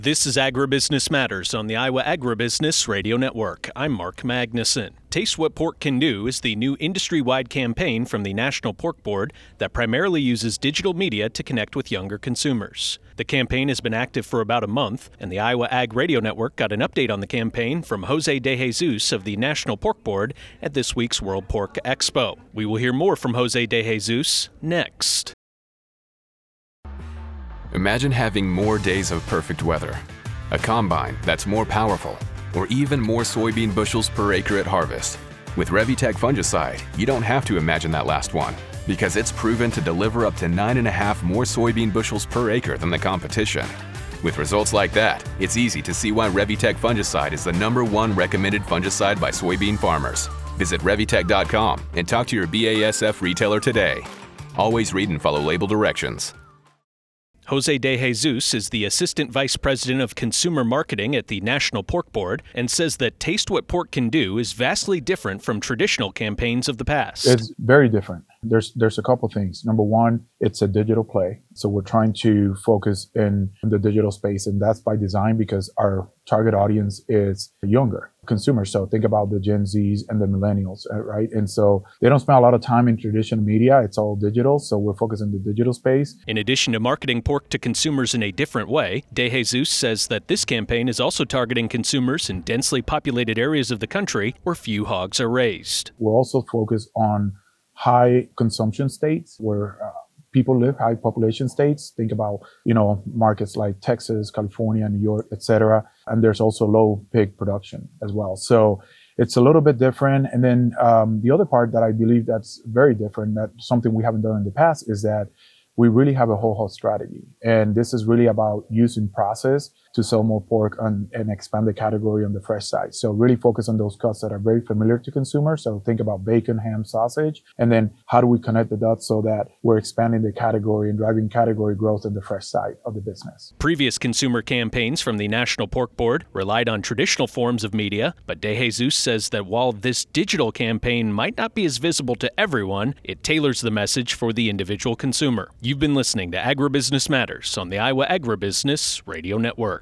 This is Agribusiness Matters on the Iowa Agribusiness Radio Network. I'm Mark Magnuson. Taste What Pork Can Do is the new industry-wide campaign from the National Pork Board that primarily uses digital media to connect with younger consumers. The campaign has been active for about a month, and the Iowa Ag Radio Network got an update on the campaign from Jose De Jesus of the National Pork Board at this week's World Pork Expo. We will hear more from Jose De Jesus next. Imagine having more days of perfect weather, a combine that's more powerful, or even more soybean bushels per acre at harvest. With Revitec fungicide, you don't have to imagine that last one, because it's proven to deliver up to 9.5 more soybean bushels per acre than the competition. With results like that, it's easy to see why Revitec fungicide is the #1 recommended fungicide by soybean farmers. Visit Revitec.com and talk to your BASF retailer today. Always read and follow label directions. Jose De Jesus is the Assistant Vice President of Consumer Marketing at the National Pork Board and says that Taste What Pork Can Do is vastly different from traditional campaigns of the past. It's very different. There's a couple things. Number one, it's a digital play. So we're trying to focus in the digital space, and that's by design because our target audience is younger consumers. So think about the Gen Zs and the millennials, right? And so they don't spend a lot of time in traditional media. It's all digital. So we're focused on the digital space. In addition to marketing pork to consumers in a different way, De Jesus says that this campaign is also targeting consumers in densely populated areas of the country where few hogs are raised. We're also focused on high consumption states where people live, high population states. Think about, markets like Texas, California, New York, etc. And there's also low pig production as well. So it's a little bit different. And then the other part that I believe that's very different, that something we haven't done in the past, is that we really have a whole hog strategy. And this is really about using process to sell more pork and expand the category on the fresh side. So really focus on those cuts that are very familiar to consumers. So think about bacon, ham, sausage, and then how do we connect the dots so that we're expanding the category and driving category growth on the fresh side of the business. Previous consumer campaigns from the National Pork Board relied on traditional forms of media, but De Jesus says that while this digital campaign might not be as visible to everyone, it tailors the message for the individual consumer. You've been listening to Agribusiness Matters on the Iowa Agribusiness Radio Network.